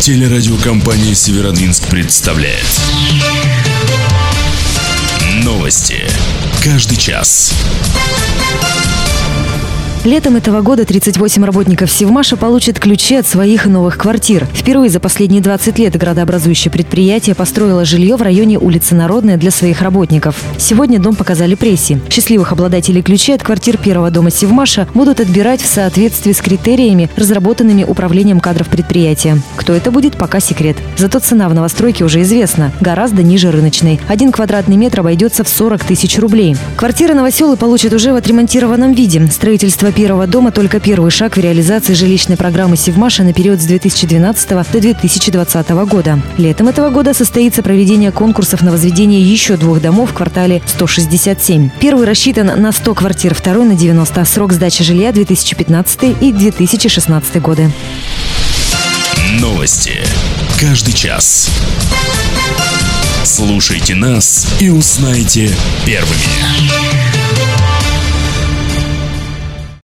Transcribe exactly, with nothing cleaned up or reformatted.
Телерадиокомпания «Северодвинск» представляет новости. Каждый час. Летом этого года тридцать восемь работников Севмаша получат ключи от своих новых квартир. Впервые за последние двадцать лет градообразующее предприятие построило жилье в районе улицы Народная для своих работников. Сегодня дом показали прессе. Счастливых обладателей ключей от квартир первого дома Севмаша будут отбирать в соответствии с критериями, разработанными управлением кадров предприятия. Кто это будет, пока секрет. Зато цена в новостройке уже известна. Гораздо ниже рыночной. Один квадратный метр обойдется в сорок тысяч рублей. Квартиры новоселы получат уже в отремонтированном виде. Строительство первого дома – только первый шаг в реализации жилищной программы Севмаша на период с две тысячи двенадцатого до две тысячи двадцатого года. Летом этого года состоится проведение конкурсов на возведение еще двух домов в квартале сто шестьдесят семь. Первый рассчитан на сто квартир, второй на девяносто. Срок сдачи жилья две тысячи пятнадцатый и две тысячи шестнадцатый годы. Новости. Каждый час. Слушайте нас и узнайте первыми.